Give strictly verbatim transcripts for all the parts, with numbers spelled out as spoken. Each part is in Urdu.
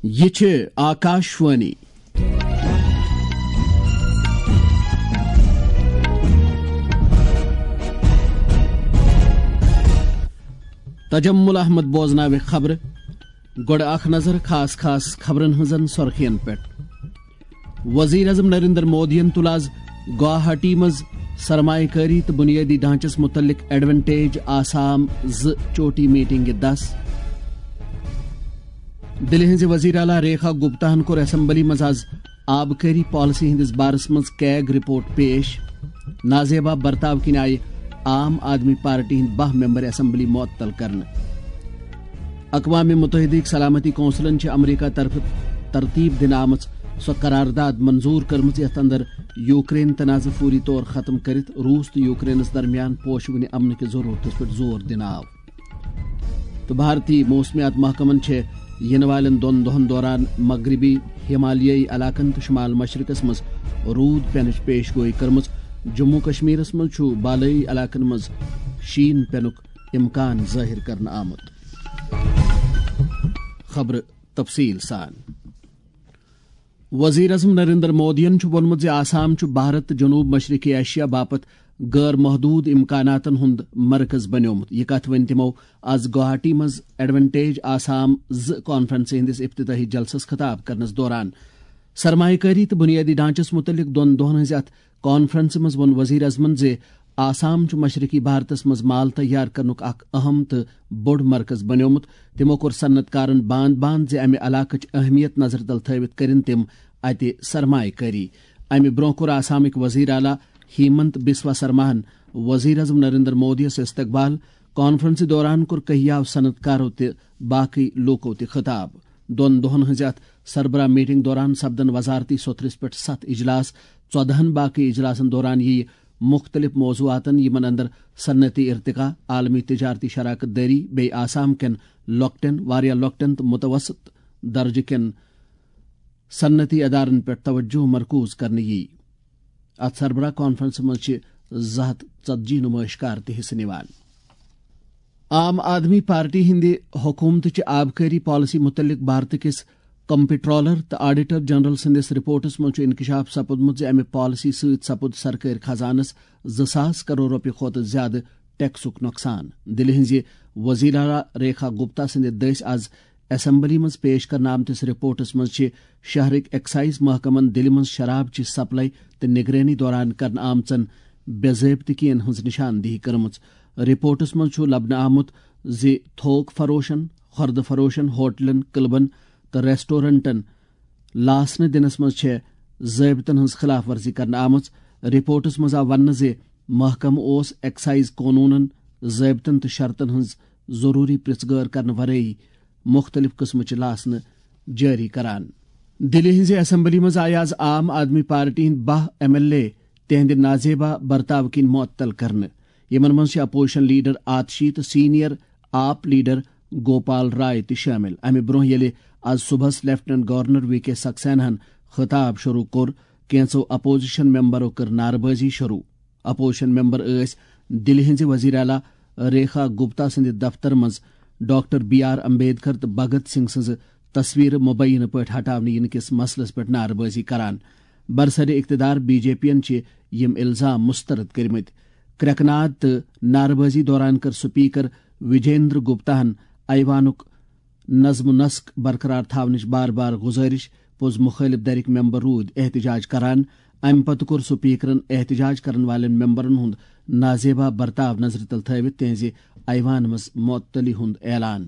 یہ چھ آکاشوانی تجمل احمد بوزناو خبر گوڑ اخ نظر خاص خاص خبرن ہزن سرخین پہ وزیر اعظم نریندر مودین تل آز گوہاٹی مز سرمایہ کاری تو بنیادی ڈھانچس متعلق ایڈونٹیج آسام ز چوٹی میٹنگ دس دلہ ہز وزیر اعلیٰ ریکھا گپتاہن کور اسمبلی مز آز آبکاری پالسی ہندس بارس مز کیگ رپورٹ پیش نازیبا برتاو کن آئی عام آدمی پارٹی ہند بہ ممبر اسمبلی معطل کرنے اقوام متحدہ سلامتی کونسلن امریکہ طرف ترتیب دن آمت سو قرارداد منظور کرمز یتھ اندر یوکرین تنازع فوری طور ختم کرت روس تو یوکرینس درمیان پوشونی امن کی ضرورت پہ زور دن آو تو بھارتی موسمیات محکمن ین والن دون دہن دوران مغربی ہمالیائی علاقن تو شمال مشرقس مز رود پینچ پیش گوئی کرمز جموں کشمیرس مز بالائی علاقن مز شین پینک امکان ظاہر کرنا آمت خبر تفصیل سان وزیر اعظم نریندر مودین وونمت آسام بھارت جنوب مشرقی ایشیا باپت غیر محدود امکاناتن ہند مرکز بنیومت یہ کت ون تمو آز گوہاٹی مز ایڈونٹیج آسام ز کانفرنس ہندس افتتاحی جلسس خطاب کرنس دوران سرمایہ کاری تو بنیادی ڈھانچس متعلق دون دہن ہز ات کانفرنس مز ون وزیر اعظمن زِ آسام مشرقی بھارتس مز مال تیار کرنک اخ اہم تو بوڑ مرکز بنیومت تمو کور صنعت کارن باند باند زِ امہ علاقچ اہمیت نظر تل تھوت کرن تم اتہ سرمایہ کاری امہ برونٛہہ کور آسامک وزیر اعلیٰ ہیمنت بسوا سرماہن وزیر اعظم نریندر مودی یس استقبال کانفرنس دوران کور کہیاو صنعت کارو تہ باقی لوکو تہ خطاب دون دہن ہز ات سربراہ میٹنگ دوران سپدن وزارتی سترس پہ ست اجلاس ژۄدہن باقی اجلاسن دوران یہ مختلف موضوعاتن یمن اندر صنعتی ارتقاء عالمی تجارتی شراکت داری بی آسام کن لۄکٹن واریاہ لۄکٹن تو متوسط درجہ کن صنعتی ادارن پہ توجہ مرکوز کرنے یی ات سربراہ کانفرنس مز زٕ ہتھ ژتجی نمائشکار تہ حصہ نوان عام آدمی پارٹی ہند حکومت آبکاری پالیسی متعلق بھارت کس کمپٹرولر تو آڈیٹر جنرل سندس رپورٹس مز انکشاف سپودمت امہ پالیسی ست سپود سرکاری خزانس زاس کروڑ روپیہ کھت زیادہ ٹیکسک نقصان دلہ ہز وزیر اعلیٰ ریکھا گپتا سند دس آز اسمبلی مز پیش کرنا آمتس رپورٹس مز شہرک ایکسائز محکمن دلہ مز شراب چہ سپلائی تو نگرانی دوران کرنا آمژن بے ضابطگین ہز نشاندہی کرمچ رپورٹس مز لبنہ آمت زِ تھوک فروشن خرد فروشن ہوٹلن کلبن تو ریسٹورنٹن لاسنہ دنس مز ضابطن ہز خلاف ورزی کرنا آمت رپورٹس مز آو ونہ زِ محکمہ اوس ایکسائز قونونن ضابطن تو شرطن ہز ضروری پرژھ گٲر کرنہ ورٲیی مختلف قسمچ لاسنہ جاری کران دلہ ہز اسمبلی مز آئی آز عام آدمی پارٹی ہند بہ ایم ایل اے تہند نازیبا برتاو کن معطل کرنے یمن مز اپوزیشن لیڈر آتشی تو سینئر آپ لیڈر گوپال رائے تہ شامل امہ برونٛہہ ییٚلہِ آز صبحس لیفٹنٹ گورنر وی کے سکسیناہن خطاب شروع کور کینژو اپوزیشن ممبرو کر ناربازی شروع اپوزیشن ممبر ٲسۍ دلہ ہنزِ وزیر اعلیٰ ریکھا گپتا سند دفتر مز ڈاکٹر بی آر امبیدکر تو بھگت سنگھ سز تصویر مبینہ پہ ہٹانے ین کس مسلس پہ ناربازی کران برسر اقتدار بی جے پی ین یم الزام مسترد کرمت کرکناد تو ناربازی دوران کر سپیکر وجیندر گپتاہن ایوانک نظم و نسق برقرار تھونچ بار بار گزارش پوز مخالف درک ممبر رود احتجاج کران ام پتہ کور سپیکرن احتجاج کرن والن ممبرن ہند نازیبا برتاو نظر تل تھوت تہذ ایوان مز معطلی ہند اعلان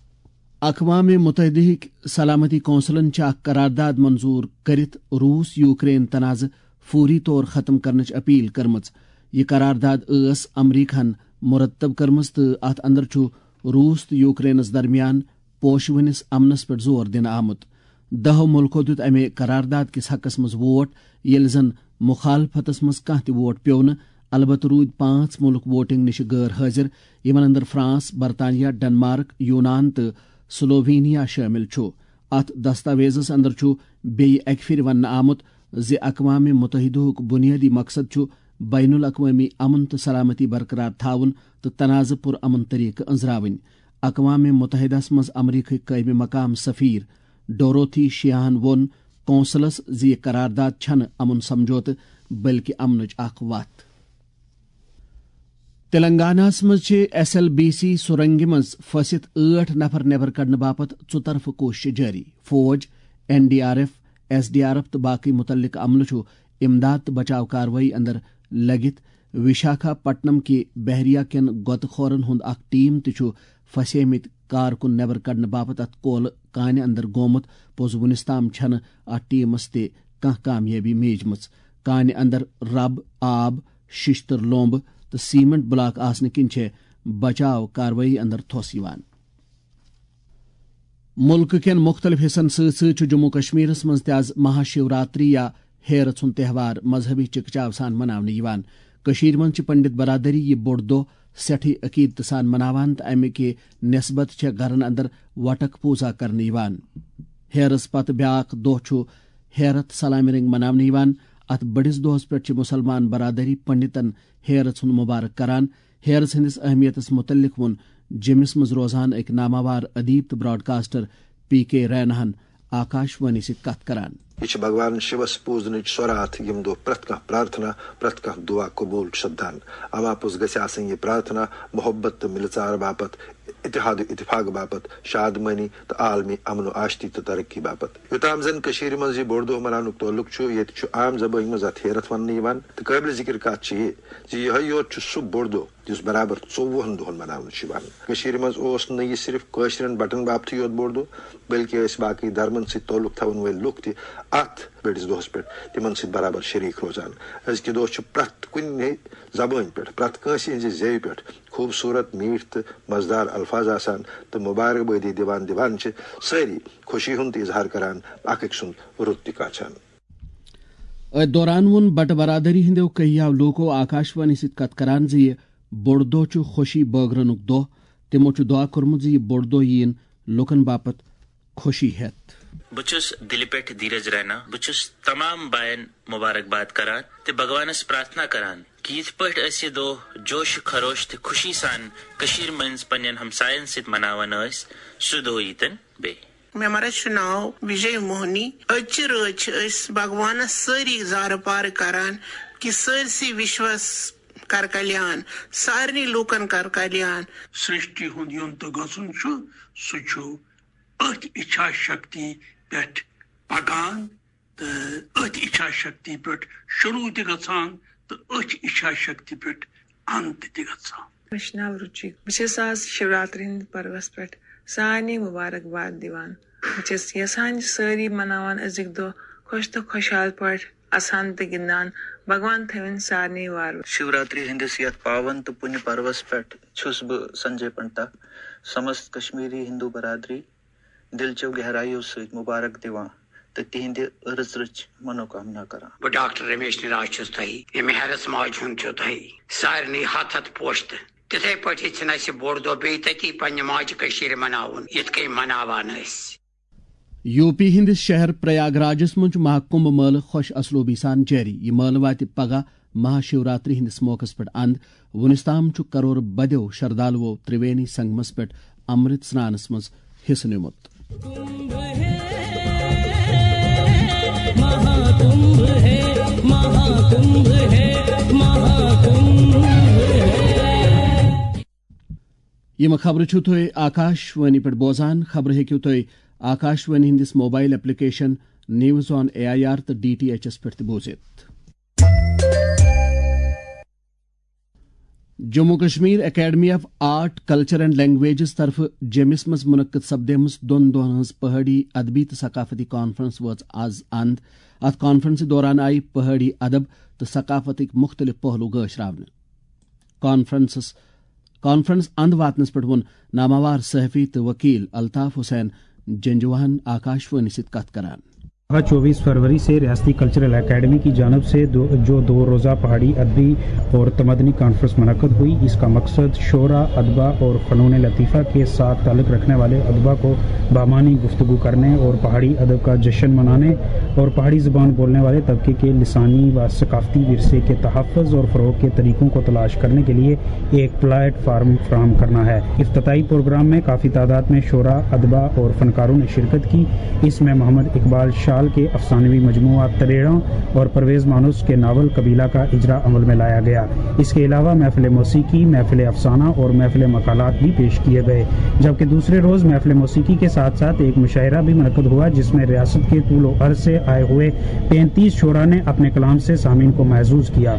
اقوام متحدہ سلامتی کونسلن اخ قرارداد منظور کرت روس یوکرین تنازع فوری طور ختم کرنچ اپیل کرمچ یہ قرارداد ٲس امریکہن مرتب کرمز تو ات اندر روس تو یوکرینس درمیان پوشونس امنس پہ زور دن آمت دہو ملکو دیت امہ قرارداد کس حقس مز ووٹ یل زن مخالفتس مز کھانا تہ ووٹ پیو نہ البتہ رود پانچ ملک ووٹنگ نش غیر حاضر یمن اندر فرانس برطانیہ ڈنمارک یونان تو سلووینیا شامل ات دستاویزس اندر بیٚیہِ اکہ پھر ون آمت زِ اقوام متحدہ بنیادی مقصد بین الاقوامی امن تو سلامتی برقرار تھاون تو تنازع پر امن طریقہ انزراون اقوام متحدہ مز امریکہ قائم مقام سفیر ڈوروتھی شیاہن وون کونسلس زِ یہِ قرارداد چھنہٕ امن سمجھوتہٕ بلکہ امنٕچ اکھ وتھ۔ تلنگانہس منٛز ایس ایل بی سی سرنگہِ منٛز پھٔسِتھ ٲٹھ نفر نیبر کڑنہٕ باپت ژُطرفہٕ کوٗشش جٲری۔ فوج، N D R F, S D R F تہٕ باقٕے متعلقہٕ عملہٕ چھُ امداد تہٕ بچاو کاروٲیی اندر لگِتھ۔ وشاکھاپٹنم کہِ بحریہ کٮ۪ن گۄتہٕ خورن ہُنٛد اکھ ٹیم تہِ چھُ پھسیمٕتۍ کارکُن نیبر کڑنہٕ باپت اتھ کولہٕ کانہِ اندر گوٚمُت۔ پوٚز وُنِس تام چھنہٕ اتھ ٹیمس تہِ کانٛہہ کامیٲبی میٖجمٕژ۔ کانہِ اندر رب، آب، ششتٕر لومب تہٕ سیمنٹ بلاک آسنہٕ کِنۍ چھےٚ بچاو کاروٲیی اندر تھوٚس یِوان۔ مُلکہٕ کٮ۪ن مُختٔلِف حصن سۭتۍ سۭتۍ چھُ جموں کشمیرس منٛز تہِ آز مہا شیوراتری یا ہیرژ ہُنٛد تہوار مذہبی چِکہٕ سان مناونہٕ یِوان۔ کٔشیٖرِ منٛز چھِ پنڈت برادری یہِ بوٚڑ دۄہ سٮ۪ٹھٕے عقیدتہٕ سان مناوان تہٕ امہِ کہِ نسبت چھےٚ گرن اندر وٹک پوٗزا کرنہٕ یِوان۔ ہیرس پتہٕ بیاکھ دۄہ چھُ ہیرتھ سلامہِ رنٛگ مناونہٕ یِوان۔ اتھ بٔڑِس دۄہس پٮ۪ٹھ چھِ مُسلمان برادری پنڈتن ہیرژ ہُنٛد مُبارک کران۔ ہیرژ ہٕنٛدِس اہمیتس مُتعلق ووٚن جیمِس منٛز روزان أکۍ ناماوار ادیب تہٕ براڈکاسٹر پی کے ریٚناہن آکاش وانی سۭتۍ کتھ کران۔ یہ بھگوان شیوس پوزنچ سۄ راتھ یم دۄہ پرٛٮ۪تھ کانٛہہ پرارتھنا پرٛٮ۪تھ کانٛہہ دعا قبوٗل سپدان۔ اماپوٚز گژھِ آسٕنۍ یہِ پرارتھنا محبت تہٕ مِلہٕ ژار باپت، اتحاد اتفاق باپت، شادمٲنی تہٕ عالمی امن و آشتی تہٕ ترقی باپت۔ یوٚتام زن کٔشیٖرِ منٛز یہِ بوٚڑ دۄہ مناونُک تعلق چھُ، ییٚتہِ چھُ عام زبٲنۍ منٛز اتھ ہیرتھ وننہٕ یِوان تہٕ قٲبلِ ذِکر کتھ چھِ یہِ زِ یِہوٚے یوت چھُ سُہ بوٚڑ دۄہ یُس برابر ژۄوُہن دۄہن مناونہٕ چھُ یِوان۔ کٔشیٖرِ منٛز اوس نہٕ یہِ صرف کٲشرٮ۪ن بٹن باپتھٕے یوت بوٚڑ دۄہ، بلکہِ ٲسۍ باقٕے دھرمن سۭتۍ تعلق تھاون وٲلۍ لُکھ تہِ اتھ بٔڑِس دۄہس پٮ۪ٹھ تِمن سۭتۍ برابر شریٖک روزان۔ أزکہِ دۄہ چھُ پرٛٮ۪تھ کُنہِ زبٲنۍ پٮ۪ٹھ، پرٛٮ۪تھ کٲنٛسہِ ہٕنٛزِ زیوِ پٮ۪ٹھ خوٗبصوٗرت میٖٹھۍ تہٕ مزٕدار الفاظ آسان تہٕ مُبارکبٲدی دِوان دِوان چھِ سٲری خوشی ہُنٛد تہِ اظہار کران، اکھ أکۍ سُنٛد رُت تہِ کاچھان۔ أتھۍ دوران ووٚن بٹہٕ برادری ہٕنٛدیو کہیاو لوٗکو آکاش وانی سۭتۍ کتھ کران زِ یہِ بوٚڑ دۄہ چھُ خوشی بٲگرنُک دۄہ۔ تِمو چھُ دعا کوٚرمُت زِ یہِ بوٚڑ دۄہ یِیِن لُکن باپت خوشی ہٮ۪تھ۔ بہٕ چھُس دِلہِ پٮ۪ٹھ دھیرج رینا، بہٕ چھُس تمام باین مبارکباد کران تہٕ بھگوانس پرارتھنا کران کہ یِتھ پٲٹھۍ أسۍ یہِ دۄہ جوش خروش تہٕ خوشی سان کٔشیٖرِ منٛز پننٮ۪ن ہمساین سۭتۍ مناوان ٲسۍ، سُہ دۄہ ییٖتن بیٚیہِ۔ مےٚ مہراج چھُ ناو وجے موہنی۔ أزچہِ رٲژ چھِ أسۍ بھگوانس سٲری زارٕ پارٕ کران کہِ سٲرسٕے وشوس کر کلیان، سارنٕے لوٗکن کر کلیان۔ سرشٹی ہُنٛد یُن تہٕ گژھُن چھُ سُہ چھُ أتھۍ اِچھا شکتی پٮ۪ٹھ پکان تہٕ أتھۍ اِچھا شکتی پٮ۪ٹھ شروٗع تہِ گژھان تہٕ أتھۍ اِچھا شکتی پٮ۪ٹھ انت تہِ گژھان۔ مےٚ چھُ ناو رُچی، بہٕ چھَس آز شِوراتری ہٕنٛدِس پروس پٮ۪ٹھ سارنٕے مُبارکباد دِوان۔ بہٕ چھَس یژھان سٲری مناوان أزِکۍ دۄہ خۄش تہٕ خۄشحال پٲٹھۍ اَسان تہٕ گِنٛدان۔ بھگوان تھٲوِن سارنٕے وار۔ شیوراتری ہٕنٛدِس یتھ پاون تہٕ پُنہِ پروس پٮ۪ٹھ چھُس بہٕ سنجے پنڈتا سمست کشمیری ہندو برادری دل چو گہرایو سۭتۍ مُبارک دِوان تہٕ تِہنٛدِ رٕژ رٕژ منوکامنا کران۔ بہٕ ڈاکٹر رمیش نراج چھُس تۄہہِ، ییٚمہِ ہیرس ماجہِ ہُنٛد چھُ تۄہہِ سارنٕے ہتھ ہتھ پوشتہٕ تِتھے پٲٹھۍ یژھِن اسہِ بوٚڑ دۄہ بیٚیہِ تٔتی پننہِ ماجہِ کٔشیٖرِ مناوُن یِتھ کٔنۍ مناوان ٲسۍ۔ یو پی ہندس شہر پریاگ راجس منٛز چھُ مہاکُمب مٲلہٕ خۄش اصلوبی سان جٲری۔ یہِ مٲلہٕ واتہِ پگہہ مہا شیوراتری ہندس موقعس پٮ۪ٹھ اند۔ وُنِس تام چھُ کرور بدیو شردالوو ترٛوینی سنگمس پٮ۪ٹھ امرت سنانس منٛز حصہٕ نِمُت۔ یم خبرٕ چھِو تُہۍ آکاش وانی پٮ۪ٹھ بوزان۔ خبرٕ ہیٚکِو تُہۍ آکاش وانی ہندِس mobile application news on A I R تہٕ ڈی ٹی ایچ ایس پٮ۪ٹھ تہِ بوٗزِتھ۔ Jammu Kashmir Academy of Art Culture and Languages طرفہٕ جیمِس منٛز منعقد سپدیمٕژ دۄن دۄہن ہٕنٛز پہٲڑی ادبی تہٕ ثقافتی کانفرنس وٲژ آز اند۔ اتھ کانفرنسہِ دوران آیہِ پہٲڑی ادب تہٕ ثقافتٕکۍ مُختٔلِف پہلوٗ گٲشراونہٕ۔ کانفرنسس کانفرنس اند واتنس پٮ۪ٹھ ووٚن ناماوار صحافی تہٕ وکیل الطاف حسین جنجوہن آکاش وانی سۭتۍ کتھ کران۔ चौबीस फरवरी से रियासती कल्चरल एकेडमी की जानब से दो, जो दो रोज़ा पहाड़ी अदबी और तमदनी कॉन्फ्रेंस मुनक़द हुई। इसका मकसद शोरा, अदबा और फ़नून लतीफ़ा के साथ ताल्लुक़ रखने वाले अदबा को बामानी गुफ्तगू करने और पहाड़ी अदब का जश्न मनाने और पहाड़ी ज़बान बोलने वाले तबके के लिसानी व सकाफ़ती विरसे के तहफ़्फ़ुज़ और फ़रोग़ के तरीक़ों को तलाश करने के लिए एक प्लेटफार्म फराहम करना है। इफ्तिताई प्रोग्राम में काफ़ी तादाद में शोरा, अदबा और फ़नकारों ने शिरकत की। इसमें मोहम्मद इकबाल शाह के अफसानवी मजमुआ तरेड़ा और परवेज मानुस के नावल कबीला का इजरा अमल में लाया गया। इसके अलावा महफिल मौसीकी, महफिल अफसाना और महफिल मकालात भी पेश किए गए। जबकि दूसरे रोज महफिल मौसीकी के साथ साथ एक मुशायरा भी मुनक़द हुआ, जिसमें रियासत के तूलो अर्ज से आए हुए पैंतीस शोरा ने अपने कलाम से सामीन को महजूज किया।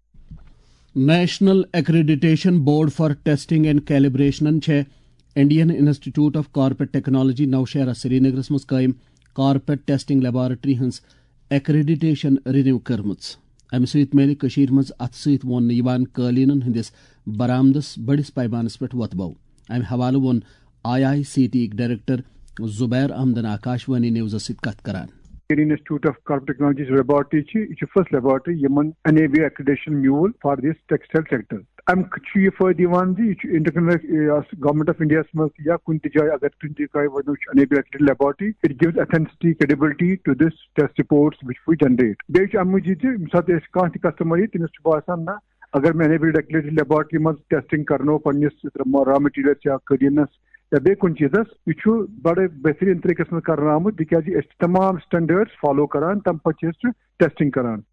National accreditation board for testing and calibration छे Indian institute of corporate technology Naushera श्रीनगरस मज कायम कॉर्पोरेट टेस्टिंग लेबोरेटरी हंस एक्रेडिटेशन रिन्यू कर्मच। अमि सहित मेले कशीर मज अथ सहित वोन यवान कालीनन हंदिस बरामदस बड़िस पैमानस पे वतबो। अमि हवाले वोन I I C T director Zubair अहमदन आकाशवाणी न्यूज़ सहित कथ करान। Indian Institute of Corporate Technologies laboratory is the first laboratory yemon N A B accreditation mule for this textile sector. I'm kchi for the one the international government of India small ya kunti jay agar kunti kai wanu N A B accredited laboratory, it gives authenticity, credibility to this test reports which we generate. Bech amuji je misat es kanti customer yi tinis basan na agar main N A B accredited laboratory mas testing karno pannis raw material ya kadinas या बे कुन चीज़स यह बड़े बेहतरीन तरीके से कर आमुत तक तमाम स्टैंडर्ड्स फॉलो करान तम पे टेस्टिंग करान।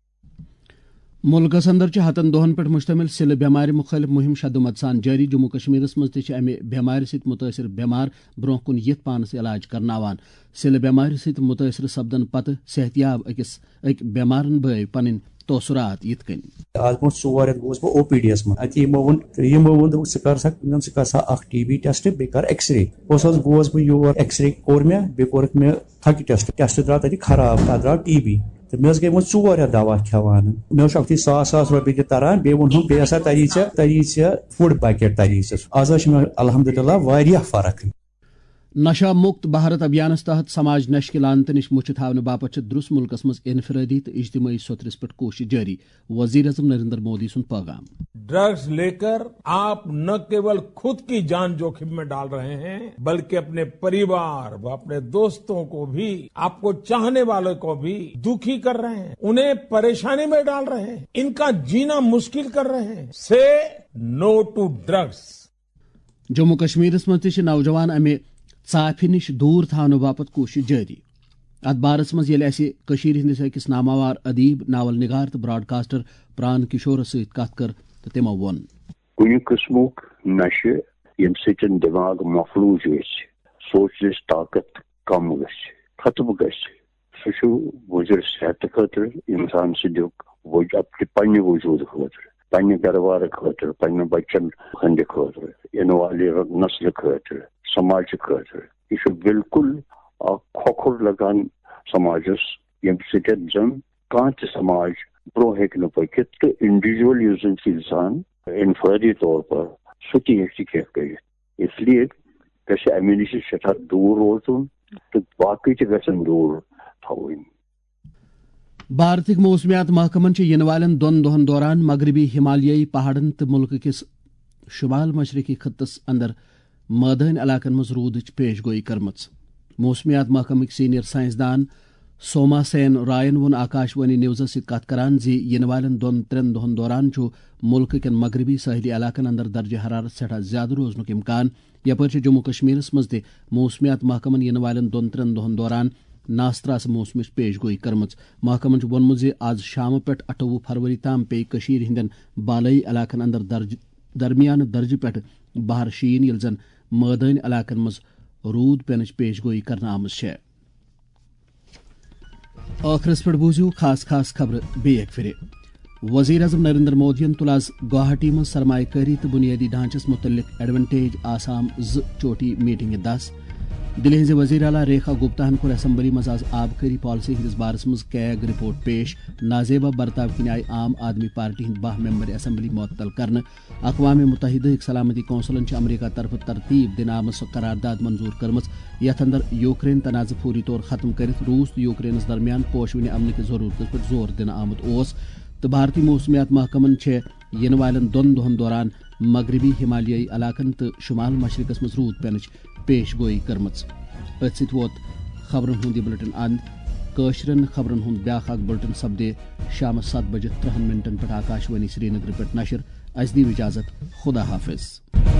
मुल्कस अंदर हतन दोहन पे मुश्तमिल सिल बेमार मुखालिफ मुहिम शदुमत सान जारी। जम्मू कश्मीर मज अमे बेमार सत मुतासर बेमार ब्रोह कुन यिथ पानस इलाज करनावान। सिल बेमार सत मुतासर सपदन पत सेहतियाब अकिस अक बेमारन बय पन तोसरात यिथ कन आज बहुत सो रेत गोस बह ओ पी डी एस मन अत यमो वोन यमो वोन स कर सा स कर सा अख टी बी टेस्ट बे कर एक्स-रे ओस गोस बह योर एक्स-रे कोर मे बे कोर मे थक टेस्ट टेस्ट द्रा तति खराब तत द्रा टी बी तो मे गई वो चोर दवा खेवान मे अखी सास सास रुपये तरान बे वो बे हसा तरी तरी फूड पैकेट तरी आज मे अल्हम्दुलिल्लाह वारिया फर्क। नशा मुक्त भारत अभियानस तहत समाज नश्किलानत निश मुछ थावन बापत द्रुस मुल्कस मज इनफरादी तो इज्तिमाई सोतरस पे कोशिश जारी। वजीर आजम नरेंद्र मोदी सुन पैगाम। ड्रग्स लेकर आप न केवल खुद की जान जोखिम में डाल रहे हैं बल्कि अपने परिवार व अपने दोस्तों को भी, आपको चाहने वालों को भी दुखी कर रहे हैं, उन्हें परेशानी में डाल रहे हैं, इनका जीना मुश्किल कर रहे हैं। Say no to drugs. Jammu Kashmir मज नौजवान अमे साफि निश दूर थावन बापत कोशिश जारी। अत बारस मज हंदिस अकिस नामावार अदीब, नावल निगार तो ब्रॉडकास्टर प्राण किशोर सहित कथ कर तो तमो वोन कुन किस्मुक नशे यम सतन दिमाग मफलूज गछ, सोचने ताकत कम गछ, खत्म गछ, सह मुजर सेहत खतर इंसान सद पन्ने वजूद खतर, पन्ने गरवार खतर, पन्ने बच्चन हंद खतर, इन वाले नस्ल खतर, समाज खतर यह बिल्कुल खोखुर लगान समाजस यम सन कह समाज ब्रो हे पकित तो इंडिविजुअल इंसान इनफरादी तौर पर सह तह कर। इसलिए गि अमे नश सठा दूर रोजन तो बाकी गन दूर थवन। भारतिक मौसमियात महकमन इन वालन दोन दोहन दौरान मगरबी हिमालयी पहाड़न तो मुल्क किस शुमाल मशरकी खत्तस अंदर मैदान इलाकन मज रूदच पेशगोई करमच। मौसमियात महकमक सीनियर साइंसदान सोमा सेन रायन वोन आकाशवाणी न्यूज़ सत कथ करान जी इन वालन दोन त्रेन दोहन दौरान मुल्क के मगरबी साहली इलाकन अंदर दर्ज हरारत सठा ज्यादा रोजनुक इम्कान। यपर जम्मू कश्मीर मज त मौसमियात महकमन इन वालन दोन त्रेन दोहन दौरान नास्त्रास मौसम पेशगोई करमच। महकमन वोनमुत ज आज शाम पे अठवुह फरवरी ताम पे कशीर हिंदन बालई इलाकन अंदर दर्ज दरमियान दर्ज पे बहर शीन यल जन मैदान इलाकन मज रूद पेनच पेशगोई करना आमज है। आखिरस पे बूझू खास खास खबर बे फिर। वजीर अजम नरेंद्र मोदी तुल आज गुवाहाटी मज सरमाकारी तो बुनियादी ढांचस मुतल्लिक एडवेंटेज आसाम ज चोटी मीटिंग दस। دلی ہز وزیر اعلیٰ ریکھا گپتا کور اسمبلی مز آز آبکاری پالسی ہندس بارس مز کیگ رپورٹ پیش. نازیبہ برتاو کن آئی عام آدمی پارٹی ہند بہ ممبر اسمبلی معطل کرنے. اقوام متحدہ سلامتی کونسلن امریکہ طرف ترتیب دن آمت سو قرارداد منظور کرم یتھ اندر یوکرین تنازع فوری طور ختم کرت روس تو یوکرینس درمیان پوشونی امن کی ضرورت پر زور دن آمت اس. تو بھارتی موسمیات محکمن ین والن دون دہن دوران مغربی ہمالیائی علاقن تو شمال مشرقس مز رود پینچ پیش گوئی کرمچ. ات ست ووت خبرن ہند یہ بلٹن اند قشرن خبرن ہند بیاخ اخ بلٹن سپدے شام سات بجے ترہن منٹن پہ آکاش وانی سری نگر پہ نشر. اس دی اجازت. خدا حافظ.